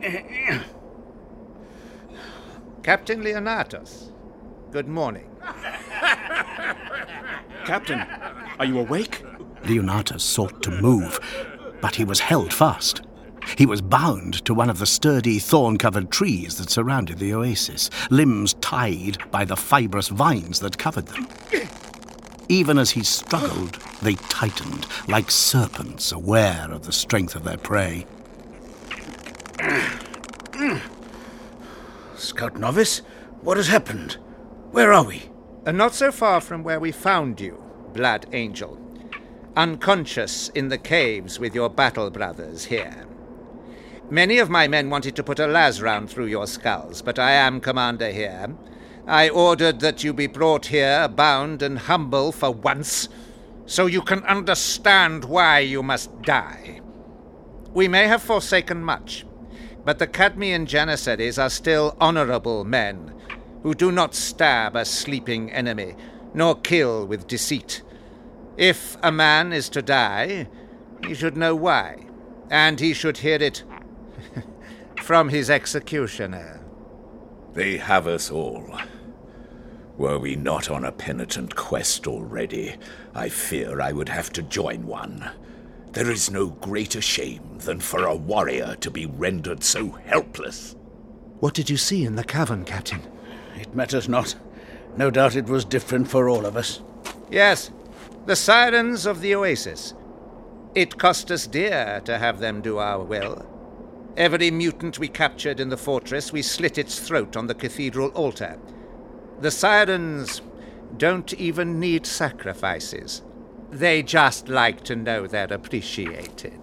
Captain Leonatus, good morning. Captain, are you awake? Leonatus sought to move, but he was held fast. He was bound to one of the sturdy, thorn-covered trees that surrounded the oasis, limbs tied by the fibrous vines that covered them. Even as he struggled, they tightened, like serpents aware of the strength of their prey. Scout Novice, what has happened? Where are we? Not so far from where we found you, Blood Angel. Unconscious in the caves with your battle brothers here. Many of my men wanted to put a las round through your skulls, but I am commander here. I ordered that you be brought here, bound and humble for once, so you can understand why you must die. We may have forsaken much, but the Cadmean Janissaries are still honorable men, who do not stab a sleeping enemy, nor kill with deceit. If a man is to die, he should know why, and he should hear it from his executioner. They have us all. Were we not on a penitent quest already, I fear I would have to join one. There is no greater shame than for a warrior to be rendered so helpless. What did you see in the cavern, Captain? It matters not. No doubt it was different for all of us. Yes, the sirens of the oasis. It cost us dear to have them do our will. Every mutant we captured in the fortress, we slit its throat on the cathedral altar. The sirens don't even need sacrifices. They just like to know they're appreciated.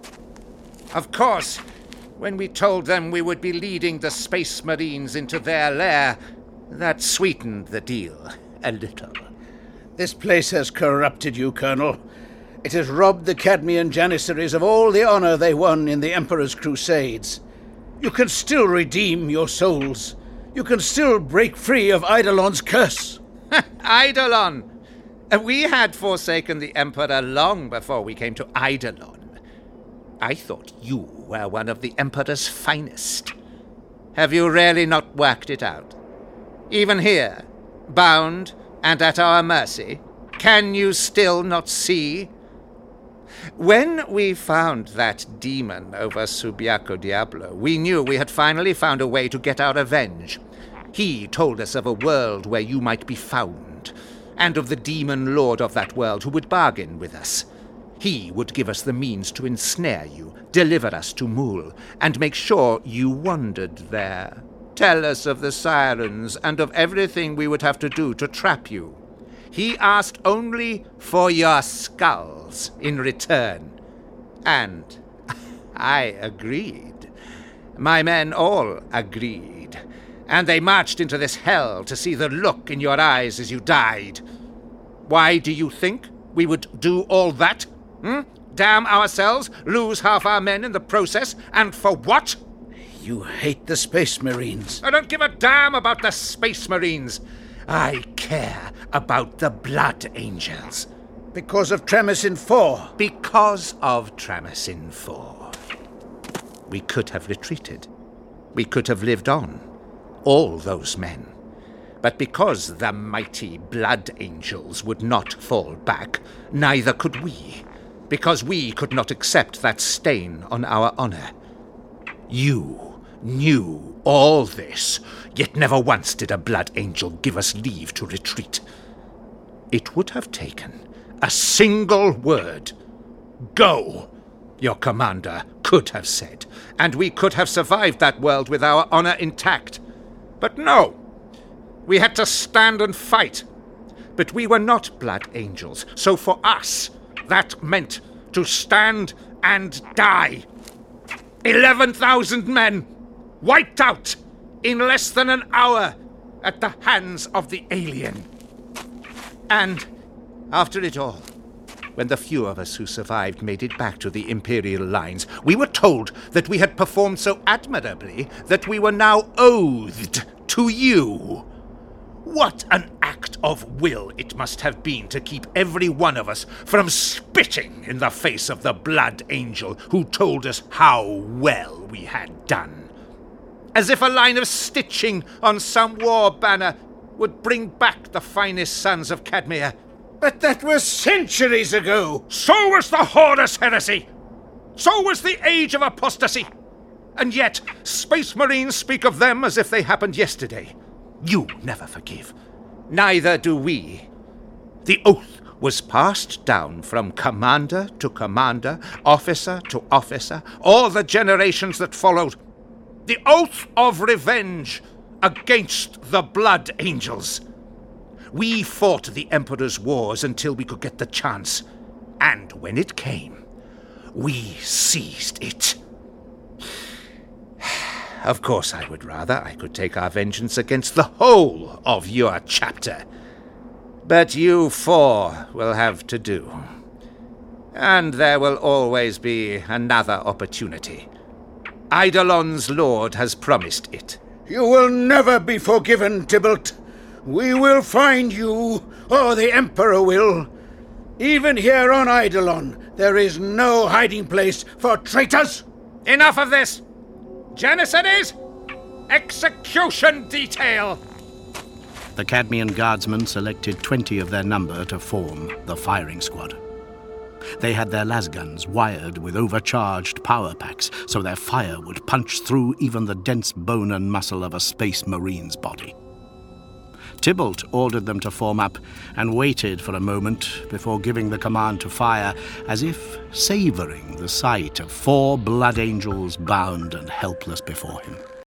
Of course, when we told them we would be leading the Space Marines into their lair, that sweetened the deal a little. This place has corrupted you, Colonel. It has robbed the Cadmean Janissaries of all the honor they won in the Emperor's crusades. You can still redeem your souls. You can still break free of Eidolon's curse. Eidolon! We had forsaken the Emperor long before we came to Eidolon. I thought you were one of the Emperor's finest. Have you really not worked it out? Even here, bound and at our mercy, can you still not see? When we found that demon over Subiaco Diablo, we knew we had finally found a way to get our revenge. He told us of a world where you might be found, and of the demon lord of that world who would bargain with us. He would give us the means to ensnare you, deliver us to Mul, and make sure you wandered there. Tell us of the sirens and of everything we would have to do to trap you. He asked only for your skulls in return. And I agreed. My men all agreed. And they marched into this hell to see the look in your eyes as you died. Why do you think we would do all that? Damn ourselves, lose half our men in the process, and for what? You hate the Space Marines. I don't give a damn about the Space Marines. I care about the Blood Angels. Because of Tremasin 4. Because of Tremasin 4. We could have retreated. We could have lived on. All those men. But because the mighty Blood Angels would not fall back, neither could we. Because we could not accept that stain on our honor. You knew all this, yet never once did a Blood Angel give us leave to retreat. It would have taken a single word. Go, your commander could have said, and we could have survived that world with our honor intact. But no, we had to stand and fight. But we were not Blood Angels, so for us, that meant to stand and die. 11,000 men wiped out in less than an hour at the hands of the alien. And after it all, when the few of us who survived made it back to the Imperial lines, we were told that we had performed so admirably that we were now oathed to you. What an act of will it must have been to keep every one of us from spitting in the face of the Blood Angel who told us how well we had done. as if a line of stitching on some war banner would bring back the finest sons of Cadmea. But that was centuries ago. So was the Horus heresy. So was the Age of Apostasy. And yet, Space Marines speak of them as if they happened yesterday. You never forgive. Neither do we. The oath was passed down from commander to commander, officer to officer, all the generations that followed. The oath of revenge against the Blood Angels. We fought the Emperor's wars until we could get the chance. And when it came, we seized it. Of course, I would rather I could take our vengeance against the whole of your chapter. But you four will have to do. And there will always be another opportunity. Eidolon's lord has promised it. You will never be forgiven, Tybalt. We will find you, or the Emperor will. Even here on Eidolon, there is no hiding place for traitors. Enough of this! Janissaries, execution detail! The Cadmean guardsmen selected 20 of their number to form the firing squad. They had their lasguns wired with overcharged power packs so their fire would punch through even the dense bone and muscle of a Space Marine's body. Tybalt ordered them to form up and waited for a moment before giving the command to fire, as if savouring the sight of 4 Blood Angels bound and helpless before him.